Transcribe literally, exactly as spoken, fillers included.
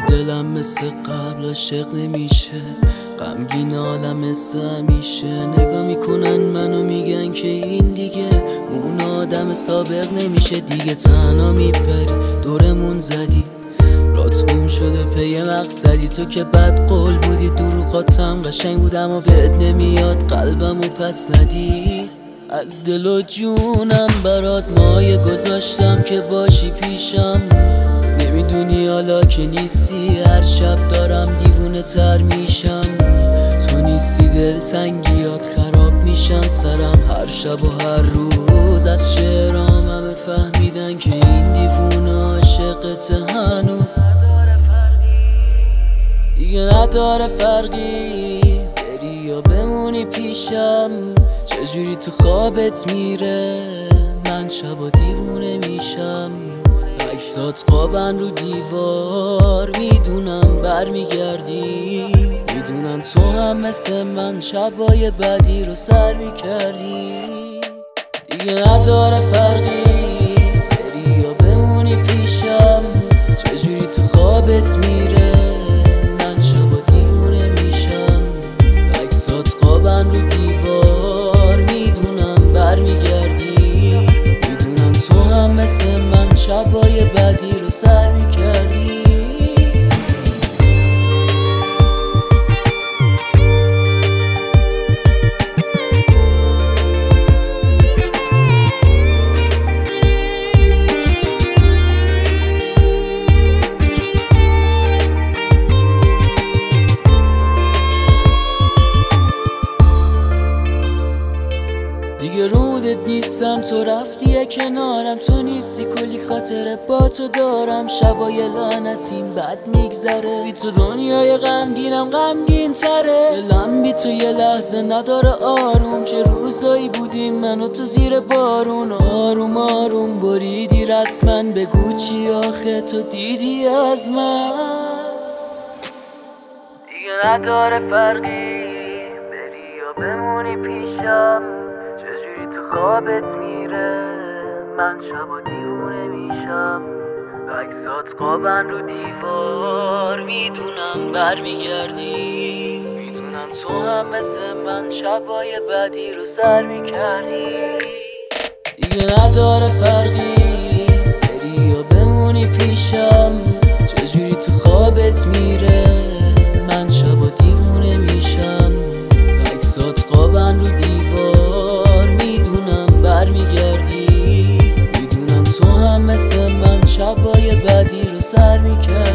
دیگه دلم مثل قبل عاشق نمیشه، غمگین عالم مثل همیشه. نگاه میکنن منو میگن که این دیگه اون آدم سابق نمیشه. دیگه تنها میپری دورمون زدی، رات گم شده پی مقصدی. تو که بد قول بودی دروغاتم قشنگ بود اما بهت نمیاد قلبمو پس ندی. از دل و جونم برات مایه گذاشتم که باشی پیشم. نمیدونی حالا که نیستی هر شب دارم دیوونه تر میشم. تو نیستی دلتنگیات خراب میشن سرم هر شب و هر روز. از شعرام همه فهمیدن که این دیوونه عاشقت هنوز. دیگه نداره فرقی بری یا بمونی پیشم. چجوری تو خوابت میره من شبا دیوونه میشم. عکسات قابن رو دیوار میدونم بر میگردی. میدونم تو هم مثل من شبای بدی رو سر میکردی. دیگه نداره فرقی بری یا بمونی پیشم. چجوری تو خوابت میره من شبا دیوونه میشم. عکسات قابن رو دیوار میدونم بر میگردی. میدونم تو هم مثل من شبای بدی رو سر میکردی. دیگه رودت نیستم تو رفتی کنارم. تو نیستی کلی خاطره با تو دارم. شبای لعنتیم بد میگذره بی تو دنیای غمگینم غمگین تره. دلم بی تو یه لحظه نداره آروم. چه روزایی بودیم من و تو زیر بارون. آروم آروم بریدی رسما بگو چی آخه تو دیدی از من. دیگه نداره فرقی بری یا بمونی پیشم. چجوری تو خوابت میره من شبا دیوونه میشم. عکسات قابن رو دیوار میدونم بر میگردی. میدونم تو هم مثل من شبای بدی رو سر میکردی. دیگه نداره فرقی بری یا بمونی پیشم. چجوری تو خوابت میره من شبا دیوونه میشم. عکسات قابن رو دیوار میدونم بر میگردی. میدونم تو هم مثل من شبای بدی رو سر میکردی.